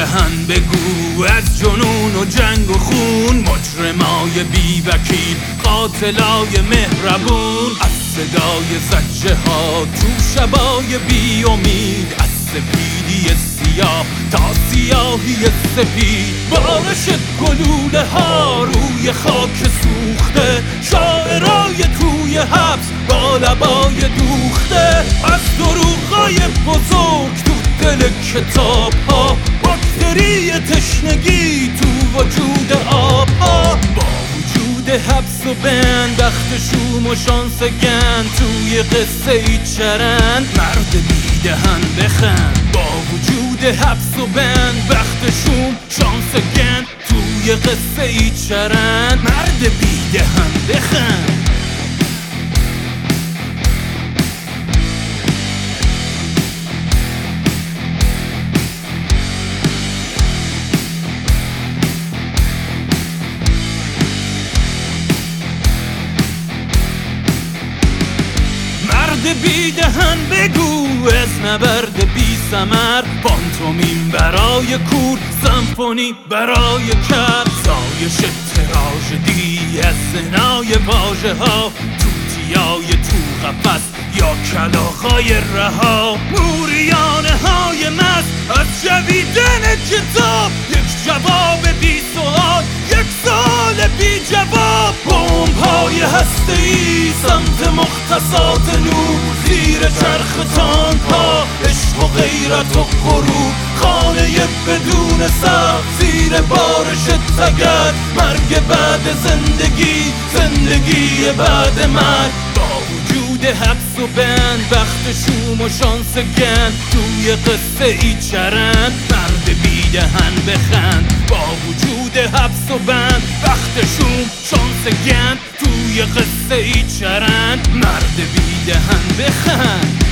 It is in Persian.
دهن بگو از جنون و جنگ و خون، مجرمای بی وکیل، قاتلای مهربون، از صدای زجه ها تو شبای بی امید، از سپیدی سیاه تا سیاهی سپید، بارش گلوله ها روی خاک سوخته، شاعرای توی حبس با لبای دوخته، از دروغای بزرگ تو دل کتاب ها، باکتری تشنگی تو وجود آب ها، با وجود حبس و بند، بخت شوم و شانس گند، توی قصه ای چرند مرد بیدهن بخند. با وجود حبس و بند، بخت شوم شانس گند، توی قصه ای چرند مرد بیدهن بخند. مرد بیدهن بگو از نبرد بی ثمر، پانتومین برای کور، سمفونی برای کر، زایش تراژدی از زنای واژه ها، توتیای تو قفس یا کلاغای رها، موریانه های مست از جویدن کتاب، یک جواب بی سوال، یک سال بی جواب، بمب های هسته‌ای سمت مختصات نور، زیر چرخ تانک ها عشق و غیرت و غرور، خانه بدون سقف زیر بارش تگرگ، مرگ بعد زندگی، زندگی بعد مرگ. با وجود حبس و بند، بخت شوم و شانس گند، توی قصه ای چرند مرد بیدهن بخند. با وجود حبس و بند، بخت شوم شانس گند، توی قصه ای چرند مرد بیدهن بخند.